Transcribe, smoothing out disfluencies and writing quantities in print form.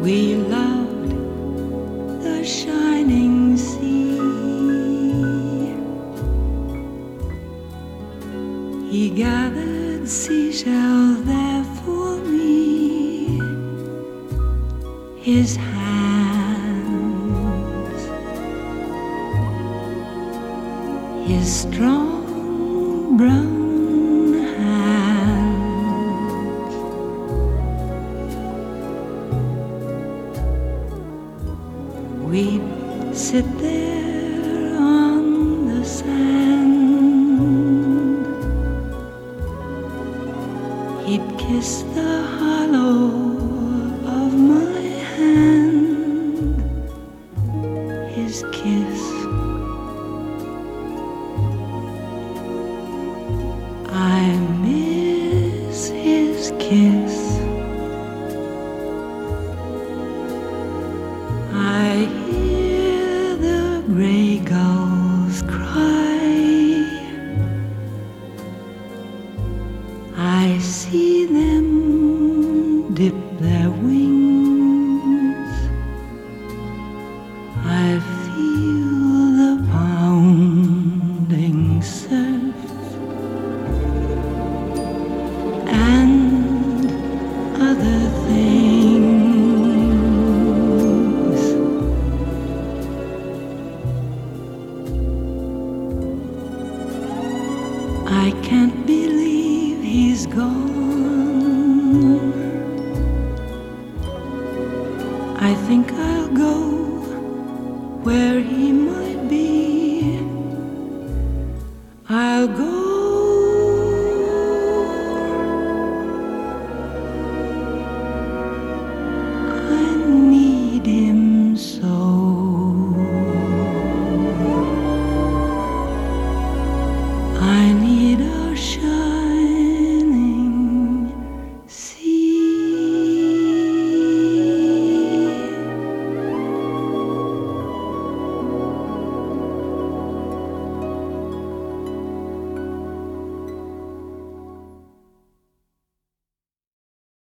We loved the shining sea. He gathered seashells there for me. His hands, his strong brown hands, we'd sit there on the sand. He'd kiss the hollow of my hand. His kiss, I miss his kiss. I hear the gray gulls cry. I see them dip their wings. I feel the pounding surf and other things. I can't believe he's gone. I think I'll go where he might be. I'll go